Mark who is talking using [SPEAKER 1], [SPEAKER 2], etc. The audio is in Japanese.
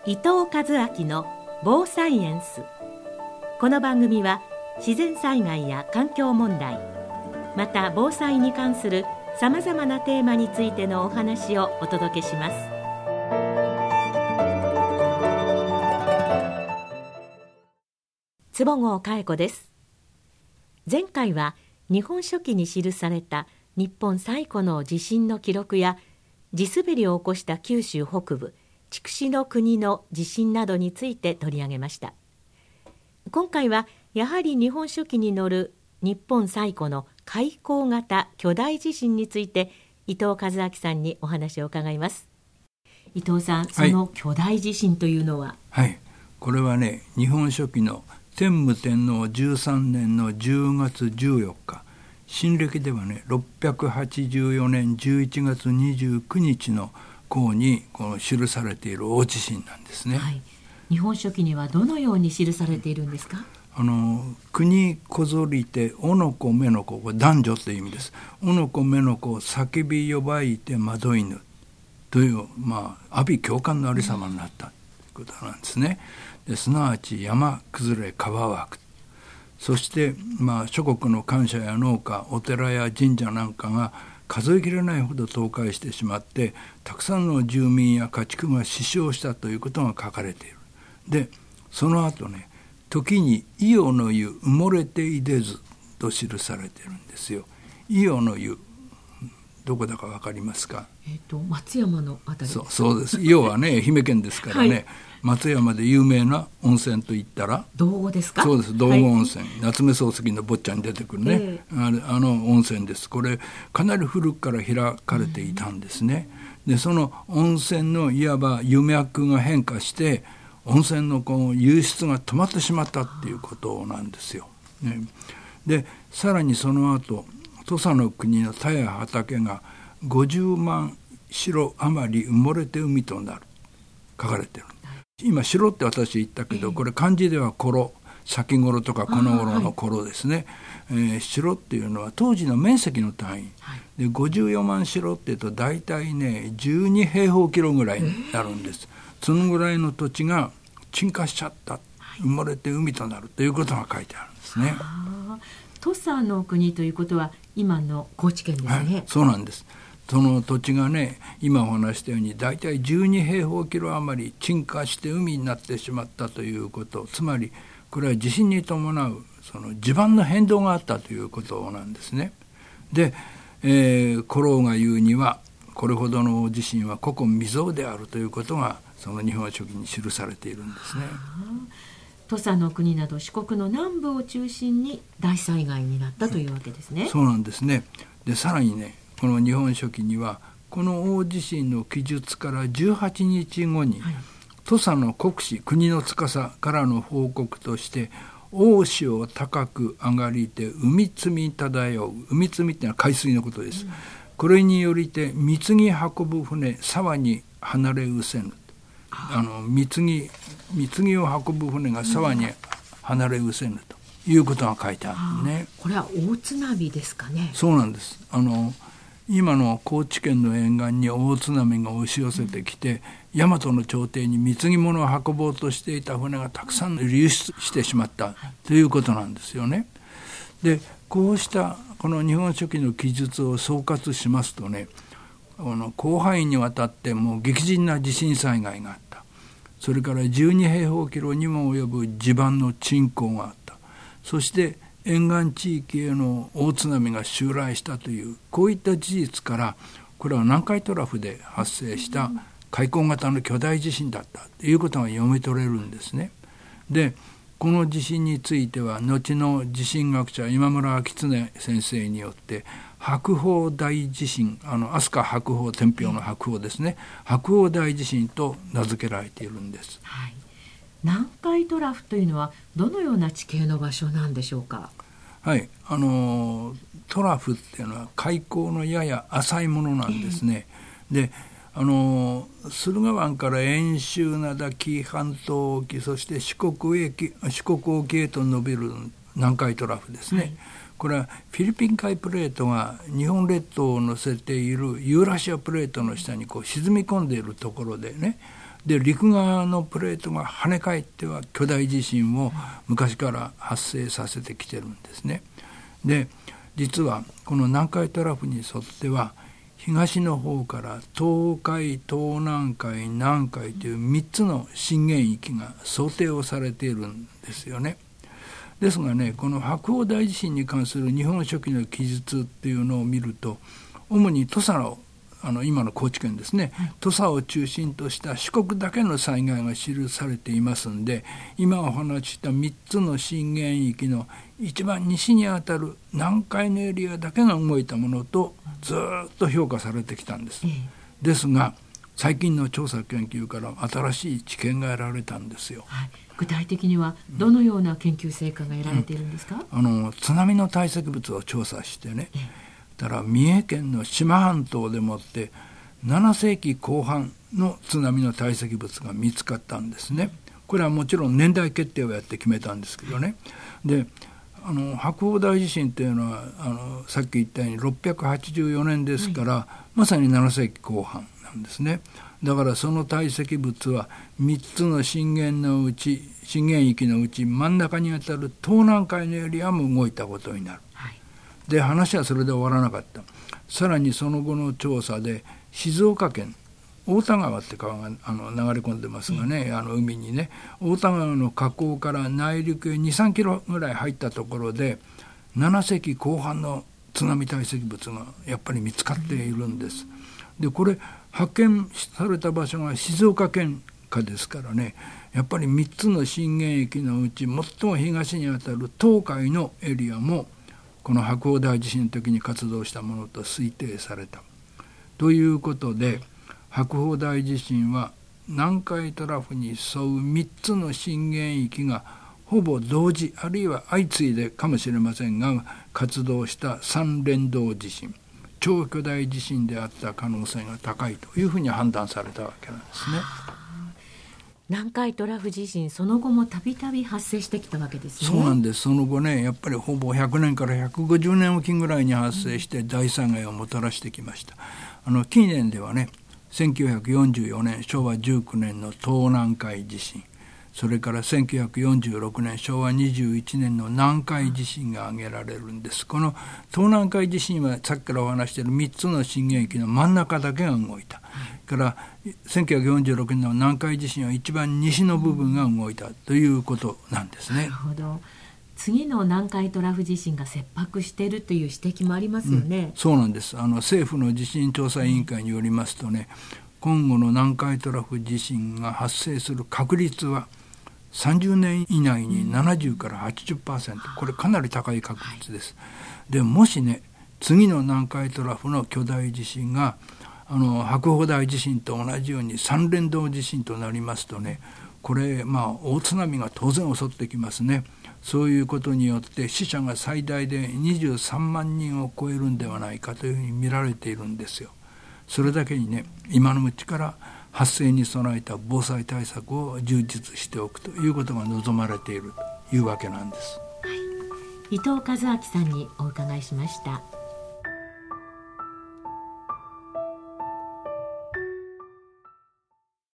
[SPEAKER 1] 伊藤和明の防災エンス。この番組は自然災害や環境問題、また防災に関するさまざまなテーマについてのお話をお届けします。坪郷佳恵子です。前回は日本書紀に記された日本最古の地震の記録や地滑りを起こした九州北部筑紫の国の地震などについて取り上げました。今回はやはり日本書紀に載る日本最古の海溝型巨大地震について伊藤和明さんにお話を伺います。伊藤さん、その巨大地震というのは？
[SPEAKER 2] はい、これはね、日本書紀の天武天皇13年の10月14日、新暦ではね684年11月29日の項にこの記されている大地震なんですね。
[SPEAKER 1] はい、日本書紀にはどのように記されているんですか？
[SPEAKER 2] 国こぞりておの子めの子、これ男女という意味です。おの子めの子叫び呼ばいて惑いぬという、阿鼻叫喚のありさまになったということなんですね。ですなわち山崩れ川湧く、そして、諸国の官舎や農家、お寺や神社なんかが数えきれないほど倒壊してしまって、たくさんの住民や家畜が死傷したということが書かれている。でその後ね、時に伊予の湯埋もれていでずと記されているんですよ。伊予の湯、どこだか分かりますか？
[SPEAKER 1] 松山のあたりです。
[SPEAKER 2] そうです。伊予はね愛媛県ですからね、はい、松山で有名な温泉といったら
[SPEAKER 1] 道後ですか？
[SPEAKER 2] そうです、道後温泉、はい、夏目漱石の坊ちゃんに出てくるね、あの温泉です。これかなり古くから開かれていたんですね。でその温泉のいわば湯脈が変化して温泉のこう湧出が止まってしまったっていうことなんですよ、ね。でさらにその後、土佐の国の田や畑が50万城余り埋もれて海となる書かれてる。今城って私言ったけど、これ漢字では頃、先頃とかこの頃の頃ですね。城っていうのは当時の面積の単位、で54万城っていうと大体ね12平方キロぐらいになるんです。そのぐらいの土地が沈下しちゃった、埋もれて海となるということが書いてあるんですね。
[SPEAKER 1] 土佐の国ということは今の高知県ですね。はい、
[SPEAKER 2] そうなんです。その土地がね、今お話したようにだいたい12平方キロ余り沈下して海になってしまったということ、つまりこれは地震に伴うその地盤の変動があったということなんですね。で、古老が言うにはこれほどの大地震は古今未曾有であるということがその日本書紀に記されているんですね。
[SPEAKER 1] 土佐の国など四国の南部を中心に大災害になったというわけですね。
[SPEAKER 2] そうなんですね。でさらにね、この日本書紀にはこの大地震の記述から18日後に、土佐の国司、国の司からの報告として大潮高く上がりて海積み漂う、海積みってのは海水のことです。これによりて貢ぎ運ぶ船沢に離れうせぬ、貢ぎを運ぶ船が沢に離れうせぬということが書いてあるね。
[SPEAKER 1] これは大津波ですかね？
[SPEAKER 2] そうなんです。今の高知県の沿岸に大津波が押し寄せてきて、大和の朝廷に貢ぎ物を運ぼうとしていた船がたくさん流出してしまったということなんですよね。でこうしたこの日本書紀の記述を総括しますとね、広範囲にわたってもう激甚な地震災害があった。それから12平方キロにも及ぶ地盤の沈降があった。そして沿岸地域への大津波が襲来したという、こういった事実から、これは南海トラフで発生した海溝型の巨大地震だったということが読み取れるんですね。でこの地震については後の地震学者今村明恒先生によって白鳳大地震、飛鳥白鳳、天平の白鳳ですね、白鳳大地震と名付けられているんです。
[SPEAKER 1] はい、南海トラフというのはどのような地形の場所なんでしょうか？
[SPEAKER 2] はい、トラフっていうのは海溝のやや浅いものなんですね。で駿河湾から遠州灘、紀伊半島沖、そして四国沖へと伸びる南海トラフですね。これはフィリピン海プレートが日本列島を乗せているユーラシアプレートの下にこう沈み込んでいるところでね、 で陸側のプレートが跳ね返っては巨大地震を昔から発生させてきてるんですね。で実はこの南海トラフに沿っては東の方から東海、東南海、南海という3つの震源域が想定をされているんですよね。ですがね、この白鴎大地震に関する日本書紀の記述っていうのを見ると、主に土佐の今の高知県ですね、土佐を中心とした四国だけの災害が記されていますんで、今お話しした3つの震源域の一番西にあたる南海のエリアだけが動いたものとずっと評価されてきたんです。ですが最近の調査研究から新しい知見が得られたんですよ。
[SPEAKER 1] 具体的にはどのような研究成果が得られているんですか？
[SPEAKER 2] 津波の堆積物を調査してね、だから三重県の志摩半島でもって7世紀後半の津波の堆積物が見つかったんですね。これはもちろん年代決定をやって決めたんですけどね。で白鴎大地震というのはさっき言ったように684年ですから、まさに7世紀後半なんですね。だからその堆積物は3つの震源域のうち真ん中にあたる東南海のエリアも動いたことになる。で話はそれで終わらなかった。さらにその後の調査で静岡県太田川って川が流れ込んでますがね、海にね、太田川の河口から内陸へ 2,3 キロぐらい入ったところで7世紀後半の津波堆積物がやっぱり見つかっているんです。でこれ発見された場所が静岡県下ですからね、やっぱり3つの震源域のうち最も東にあたる東海のエリアもこの白鴎大地震の時に活動したものと推定されたということで、白鴎大地震は南海トラフに沿う3つの震源域がほぼ同時あるいは相次いでかもしれませんが活動した3連動地震、超巨大地震であった可能性が高いというふうに判断されたわけなんですね。
[SPEAKER 1] 南海トラフ地震その後もたびたび発生してきたわけですね。
[SPEAKER 2] そうなんです。その後ね、やっぱりほぼ100年から150年おきぐらいに発生して大災害をもたらしてきました。近年ではね、1944年昭和19年の東南海地震、それから1946年昭和21年の南海地震が挙げられるんです。この東南海地震はさっきからお話している3つの震源域の真ん中だけが動いた。から1946年の南海地震は一番西の部分が動いたということなんですね。
[SPEAKER 1] なるほど。次の南海トラフ地震が切迫しているという指摘もありますよね。
[SPEAKER 2] そうなんです。政府の地震調査委員会によりますとね、今後の南海トラフ地震が発生する確率は30年以内に70から 80%、これかなり高い確率です。でもしね、次の南海トラフの巨大地震が白鴎大地震と同じように3連動地震となりますとね、これ大津波が当然襲ってきますね。そういうことによって死者が最大で23万人を超えるんではないかというふうに見られているんですよ。それだけにね、今のうちから発生に備えた防災対策を充実しておくということが望まれているというわけなんです。
[SPEAKER 1] 伊藤和明さんにお伺いしました。